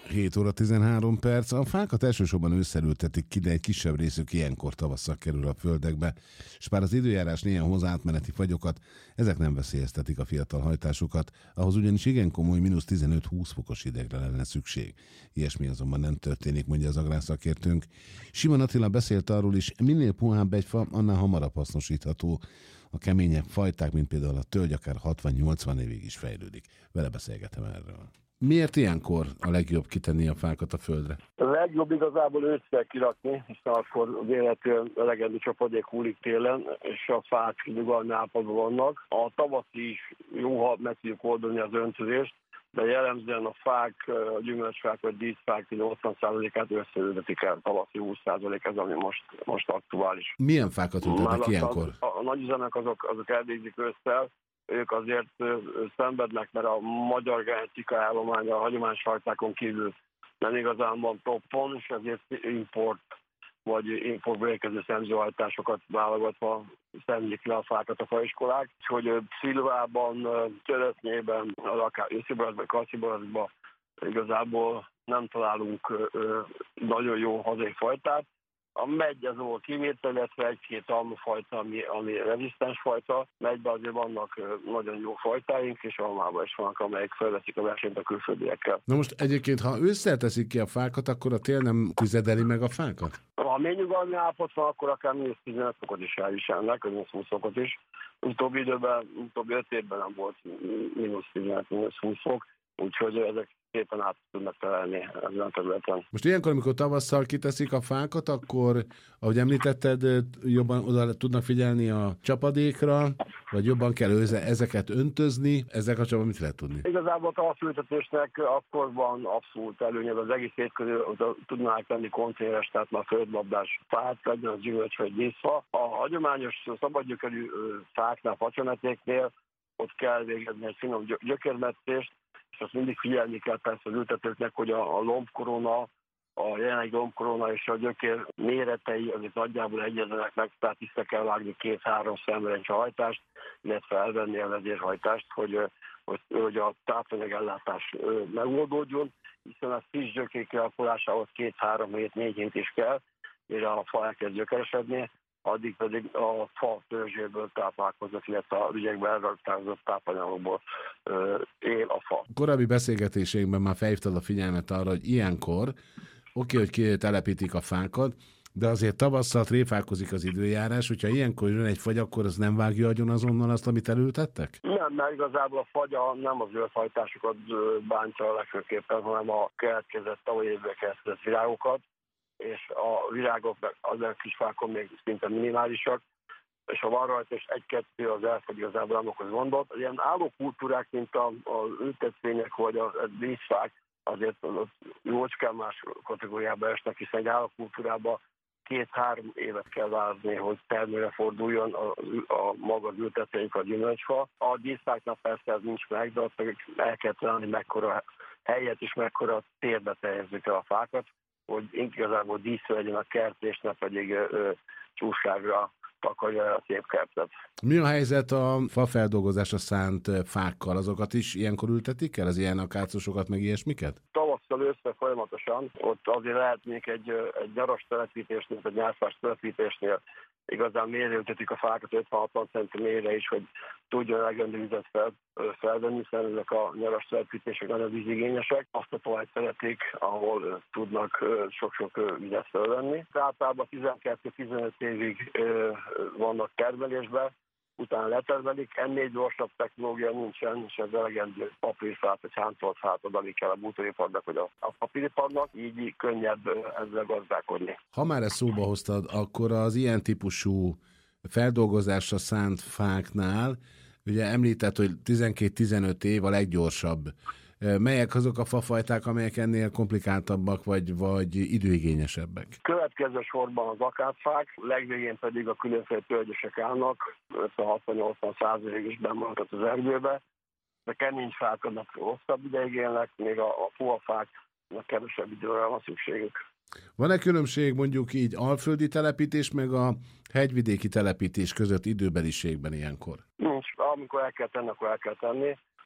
7 óra 13 perc. A fákat elsősorban ősszel ültetik ki, de egy kisebb részük ilyenkor tavasszal kerül a földekbe, és bár az időjárás néha hoz átmeneti fagyokat, ezek nem veszélyeztetik a fiatal hajtásukat, ahhoz ugyanis igen komoly -15-20 fokos hidegre lenne szükség. Ilyesmi azonban nem történik, mondja az agrárszakértőnk. Simon Attila beszélt arról is, minél puhább egy fa, annál hamarabb hasznosítható. A keményebb fajták, mint például a tölgy, akár 60-80 évig is fejlődik. Vele beszélgetem erről. Miért ilyenkor a legjobb kitenni a fákat a földre? A legjobb igazából ősszel kirakni, hiszen akkor véletlenül elegendő csapadék hullik télen, és a fák nyugalmi állapotban vannak. A tavaszi is jó, ha meg tudjuk oldani az öntözést, de jellemzően a fák, a gyümölcsfák vagy díszfák 80%-át összeültetik el, tavaszi 20% ez, ami most aktuális. Milyen fákat ültetnek ilyenkor? A nagyüzemek azok elvégzik ősszel, ők azért szenvednek, mert a magyar genetika állomány a hagyományos fajtákon kívül nem igazán van toppon, és ezért import vagy importból érkező szemzőhajtásokat válogatva szemlik le a fákat a faiskolák. Úgyhogy szilvában, töröknyében, akár ősziborazban, kassziborazban igazából nem találunk nagyon jó hazai fajtát. A megy az volt kivétel, illetve egy-két almafajta, ami rezisztens fajta. Megyben azért vannak nagyon jó fajtáink, és almában is vannak, amelyek felveszik a versenyt a külföldiekkel. Na most egyébként, ha ősszel teszik ki a fákat, akkor a tél nem tüzedeli meg a fákat? Ha mély nyugalmi állapot van, akkor akár -15 fokot is elviselnek, -20 fokot is. Utóbbi 5 évben nem volt -15-20 fok, úgyhogy ezek szépen át tudnak telelni ezen a területen. Most ilyenkor, amikor tavasszal kiteszik a fákat, akkor, ahogy említetted, jobban oda tudnak figyelni a csapadékra, vagy jobban kell ezeket öntözni. Ezzel kapcsolatban mit lehet tudni? Igazából a tavaszültetésnek akkor van abszolút előnye, az egész hét közül tudnák tenni konténeres, tehát már földlabdás fát, legyen az gyümölcs vagy díszfa. A hagyományos szabadgyökerű fáknál, facsonetéknél ott kell végezni egy finom gyökérmetszést, és azt mindig figyelni kell persze az ültetőknek, hogy a lombkorona, a jelenlegi lombkorona és a gyökér méretei azért nagyjából egyezenek meg, tehát vissza kell vágni 2-3 szemrencsehajtást, illetve elvenni a vezérhajtást, hogy a tápanyagellátás megoldódjon, hiszen a friss gyökér kialakulásához 2-3 hét, 4 hét is kell, mire a fa elkezd gyökeresedni, addig pedig a fa törzséből táplálkozott, illetve a ügyekben elraktározott tápanyagokból él a fa. Korábbi beszélgetéseinkben már felhívtad a figyelmet arra, hogy ilyenkor oké, hogy kitelepítik a fákat, de azért tavasszal tréfálkozik az időjárás, hogyha ilyenkor jön egy fagy, akkor az nem vágja agyon azonnal azt, amit elültettek? Nem, mert igazából a fagya nem az zöldhajtásokat bántja legfőképpen, hanem a keletkezett tavalyi évben keletkezett virágokat, és a virágok az a kis fákon még szinte minimálisak, és ha van rajta, és egy-kettő az elfogy, igazából nem okoz gondot. Ilyen állókultúrák, mint az ültetvények vagy a díszfák, azért jócskán más kategóriába esnek, hiszen egy állókultúrában 2-3 évet kell várni, hogy termőre forduljon a maga az ültetvény, a gyümölcsfa. A díszfáknak persze ez nincs meg, de ott el kell találni mekkora helyet és mekkora térbe teljezzük el a fákat, hogy igazából díszre legyen a kert, és ne pedig csúságra takarja a szép kertet. Mi a helyzet a fafeldolgozásra szánt fákkal? Azokat is ilyenkor ültetik el? Az ilyen akácosokat, meg ilyesmiket? Tavasszal össze folyamatosan. Ott azért lehet még egy nyaras telepítésnél, egy nyárfás telepítésnél igazán mélyre ültetik a fákat 50-60 cm mélyre is, hogy tudjon elegendő vizet felvenni, hiszen ezek a nyaras telepítések nagyon vízigényesek. Azt a talajt szeretik, ahol tudnak sok-sok vizet felvenni. Általában 12-15 évig vannak termelésben, utána letermelik, ennél gyorsabb technológia nincsen, és ez elegendő papírfát, vagy hántolt fát adni kell a bútoriparnak, vagy a papíriparnak, így könnyebb ezzel gazdálkodni. Ha már ezt szóba hoztad, akkor az ilyen típusú feldolgozásra szánt fáknál, ugye említett, hogy 12-15 év a leggyorsabb. Melyek azok a fafajták, amelyek ennél komplikáltabbak, vagy időigényesebbek? Következő sorban az akácfák, legvégén pedig a különféle tölgyesek állnak, 60-80% is bemaradhat az erdőbe. A kemény fák annak hosszabb ideig élnek, még a puhafáknak kevesebb időre van szükségük. Van-e különbség mondjuk így alföldi telepítés, meg a hegyvidéki telepítés között időbeliségben ilyenkor? Nincs. Amikor el kell tenni, akkor el kell tenni.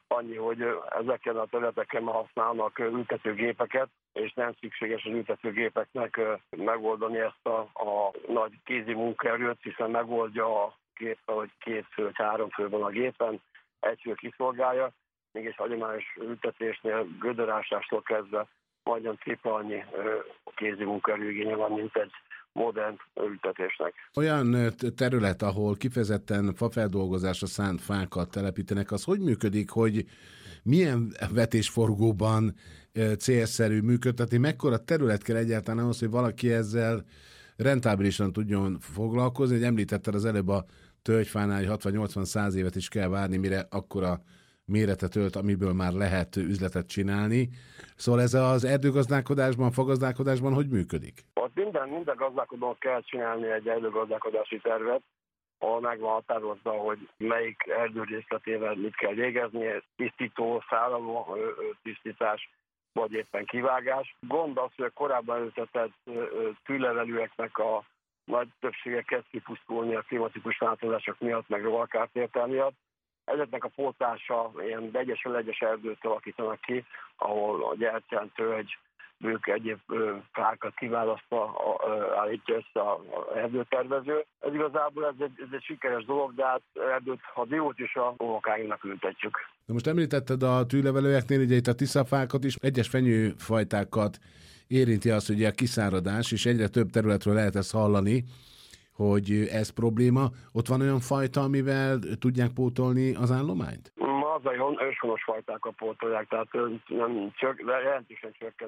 Annyi, hogy ezeken a területeken használnak ültetőgépeket, és nem szükséges az ültetőgépeknek megoldani ezt a nagy kézi munkaerőt, hiszen megoldja a gép, hogy 2 fő, 3 fő van a gépen, egy fő kiszolgálja, mégis hagyományos ültetésnél gödörásástól kezdve majdnem tripla annyi kézi munkaerőigénye van, mint egy modern ültetésnek. Olyan terület, ahol kifejezetten fafeldolgozásra szánt fákat telepítenek, az hogy működik, hogy milyen vetésforgóban célszerű működtetni, mekkora terület kell egyáltalán ahhoz, hogy valaki ezzel rentábilisan tudjon foglalkozni, hogy említetted az előbb a tölgyfánál, hogy 60-80-100 évet is kell várni, mire akkora méretet ölt, amiből már lehet üzletet csinálni. Szóval ez az erdőgazdálkodásban, fagazdálkodásban hogy működik? Ott minden gazdálkodónak kell csinálni egy erdőgazdálkodási tervet, ahol meg van határozva, hogy melyik erdő részletével mit kell végezni, tisztító, szállaló tisztítás, vagy éppen kivágás. Gond az, hogy a korábban ültetett tűlevelőeknek a nagy többsége kezd kipusztulni a klimatikus változások miatt, meg rovarkártértel miatt. Ezeknek a pótlása ilyen egyes erdőt alakítanak ki, ahol a gyertyan, tölgy, ők egyéb fákat kiválasztva állítja össze az erdőtervező. Ez igazából ez egy sikeres dolog, de hát erdőt, ha diót is a unokáinknak ültetjük. De most említetted a tűlevelőeknél, ugye itt a tiszafákat is, egyes fenyőfajtákat érinti az, hogy a kiszáradás, és egyre több területről lehet ezt hallani, hogy ez probléma. Ott van olyan fajta, amivel tudják pótolni az állományt? Hazai őshonos fajtákat pótolják, tehát jelentősen csökken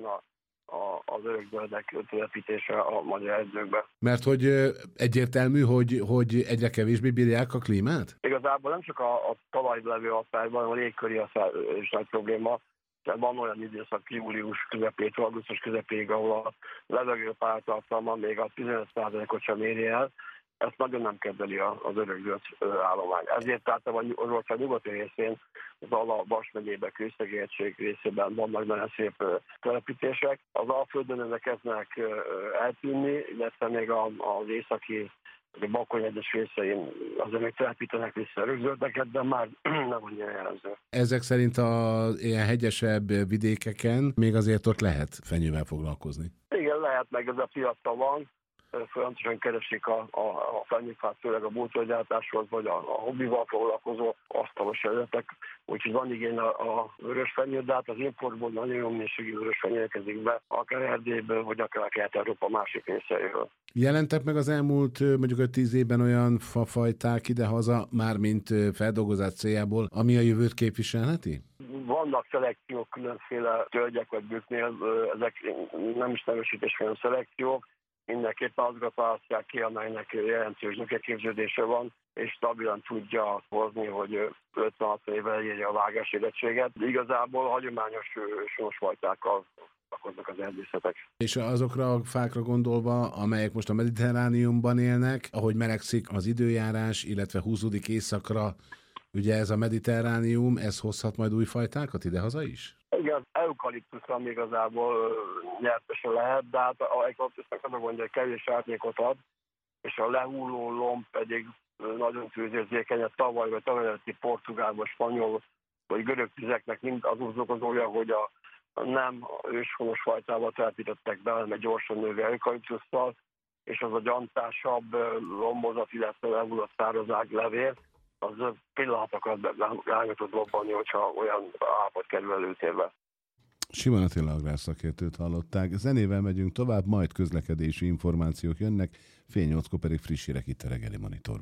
az örökzöldek telepítése a magyar erdőkben. Mert hogy egyértelmű, hogy egyre kevésbé bírják a klímát? Igazából nem csak a talajban levő hatályban, hanem a légköri is nagy probléma. Tehát van olyan időszak, július közepétől, augusztus közepéig, ahol a levegő pártartalma még a 15%-ot sem éri el. Ezt nagyon nem kedveli az örökzöld állomány. Ezért tehát az ország nyugati részén, az Ala-Vas megyében, Kőszegérség részében vannak nagyon szép telepítések. Az Alföldön ezek kezdenek eltűnni, illetve még az északi, a Bakony egyes részein azért még telepítenek vissza örökzöldeket, de már nem annyira jellemző. Ezek szerint az ilyen hegyesebb vidékeken még azért ott lehet fenyővel foglalkozni? Igen, lehet, meg ez a piacta van. Folyamatosan keresik a fenyőfát, főleg a bútorgyártáshoz, vagy a hobbival foglalkozó asztalos eredetek. Úgyhogy van igény a vörösfenyő, de hát az importból nagyon jó minőségű vörösfenyő érkezik be, akár Erdélyből, vagy akár Kelet-Európa másik részeiről. Jelentek meg az elmúlt mondjuk 5-10 évben olyan fafajták idehaza, mármint feldolgozás céljából, ami a jövőt képviselheti? Vannak szelekciók különféle tölgyek vagy büknél, ezek nem is nevesítés, hanem szelekciók. Mindenképpen azokat választják ki, amelynek jelentős nökeképződése van, és stabilan tudja hozni, hogy 56 évvel érje a vágásérettséget. Igazából hagyományos sorsfajtákkal foglalkoznak az erdészetek. És azokra a fákra gondolva, amelyek most a Mediterrániumban élnek, ahogy melegszik az időjárás, illetve húzódik északra, ugye ez a Mediterránium, ez hozhat majd új fajtákat idehaza is? Igen, az eukaliptusz, ami igazából nyertesen lehet, de hát a eukaliptusznak az a gondja, hogy kevés árnyékot ad, és a lehulló lomb pedig nagyon tűzérzékeny. A tavaly vagy tavaly előtti portugál, vagy spanyol, vagy görög tüzeknek mind az okozója, hogy a nem őshonos fajtával telepítettek be, hanem egy gyorsan növő eukaliptusszal, és az a gyantásabb lombozat, illetve lehullott szárazág levél, az pillanatokat rá tud lobbanni, hogyha olyan állapot kerül előtérbe. Simon Attila agrárszakértőt hallották. Zenével megyünk tovább, majd közlekedési információk jönnek, fél 8-kor pedig friss hírek itt a Reggeli Monitorban.